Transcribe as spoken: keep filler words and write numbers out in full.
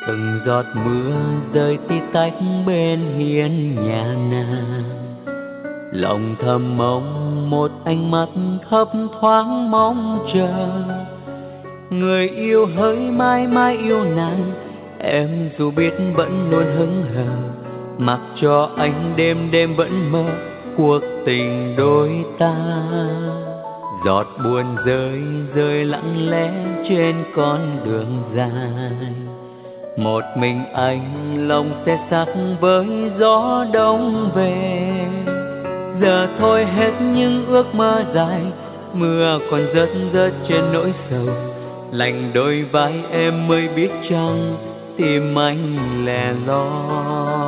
Từng giọt mưa rơi tí tách bên hiên nhà nàng, lòng thầm mong một ánh mắt thấp thoáng mong chờ. Người yêu hỡi mãi mãi yêu nàng, em dù biết vẫn luôn hững hờ, mặc cho anh đêm đêm vẫn mơ cuộc tình đôi ta. Giọt buồn rơi rơi lặng lẽ trên con đường dài, một mình anh lòng xe sắc với gió đông về. Giờ thôi hết những ước mơ dài, mưa còn rớt rớt trên nỗi sầu. Lành đôi vai em mới biết chăng tim anh lẻ loi.